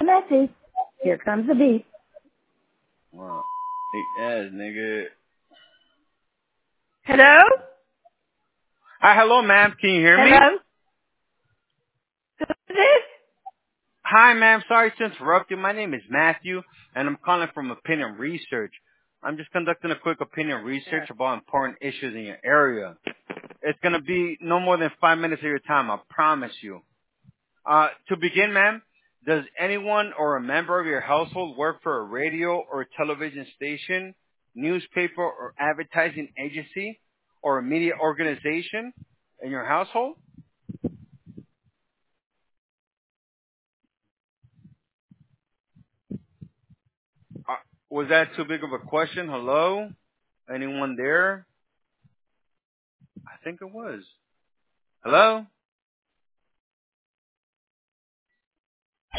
message. Here comes the beep. Wow. Hey, ass, nigga. Hello? Hi, hello, ma'am. Can you hear me? Hello? Who is this? Hi, ma'am. Sorry to interrupt you. My name is Matthew, and I'm calling from Opinion Research. I'm just conducting a quick opinion research about important issues in your area. It's going to be no more than 5 minutes of your time, I promise you. To begin, ma'am, does anyone or a member of your household work for a radio or television station, newspaper or advertising agency, or a media organization in your household? Uh, was that too big of a question? Hello? Anyone there? I think it was. Hello?